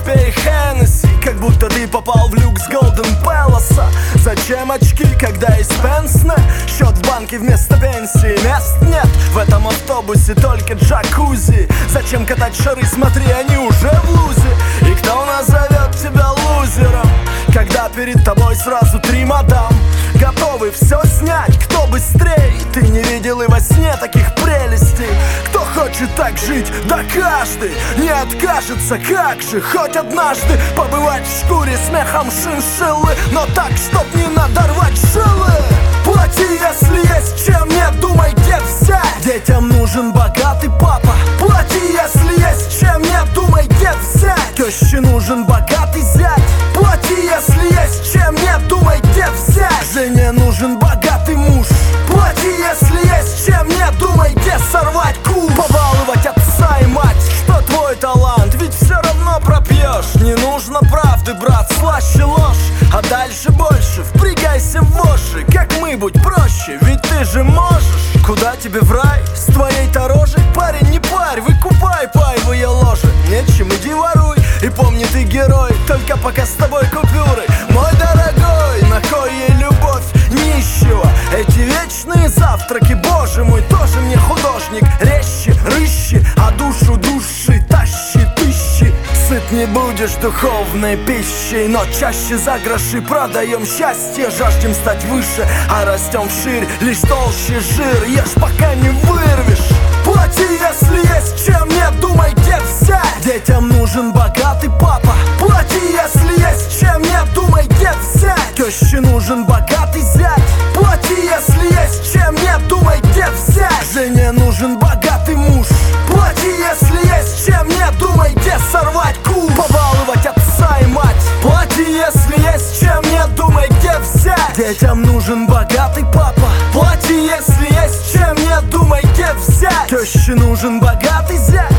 попей Хеннесси, как будто ты попал в люкс Голден Пэласа. Зачем очки, когда есть пенсне? Счет в банке вместо пенсии. Мест нет в этом автобусе, только джакузи. Зачем катать шары, смотри, они уже в лузе. И кто назовет тебя лузером, когда перед тобой сразу 3 мадам, готовы все снять, кто быстрей? Ты не видел и во сне таких прелестей. Кто хочет так жить, да каждый не откажется. Как же хоть однажды побывать в шкуре с мехом шиншиллы, но так, чтоб не надорвать жилы. Плати, если есть, чем нет, думай, где взять. Детям нужен богатый папа. Плати, если есть, чем нет, думай, где взять. Теще нужен богатый зять. Плати, если есть, чем нет, думай, где взять. Жене нужен богатый муж. Плати, если есть, чем нет, думай, где сорвать куш. Побаловать отца и мать, что твой талант, ведь все равно пропьешь. Не нужно правды, брат, слаще ложь, а дальше больше. Впрягайся в воши, как мы, будь проще, ведь ты же можешь. Куда тебе в рай с твоей-то рожей? Парень, не парь, выкупай паевые ложи. Нечем, иди воруй, и помни, ты герой, только пока с тобой купюры. Мой дорогой, на кой ей любовь нищего? Эти вечные завтраки, боже мой, тоже мне художник. Резче, рыщи, а душу души тащи тыщи. Сыт не будешь духовной пищей, но чаще за гроши продаем счастье. Жаждем стать выше, а растем вширь, лишь толще жир. Ешь, пока не вырвешь. Плати, если есть, чем нет, думай, где взять. Детям нужен богатый папа. Плати, если есть, чем нет, думай, где взять. Теще нужен богатый зять. Плати, если есть, чем нет, думай, где взять. Жене нужен богатый муж. Плати, если есть, чем нет, думай, где сорвать куш. Побаловать отца и мать. Плати, если есть, чем нет, думай, где взять. Детям нужен богатый папа. Плати, если есть, чем нет, думай, где взять. Теще нужен богатый зять.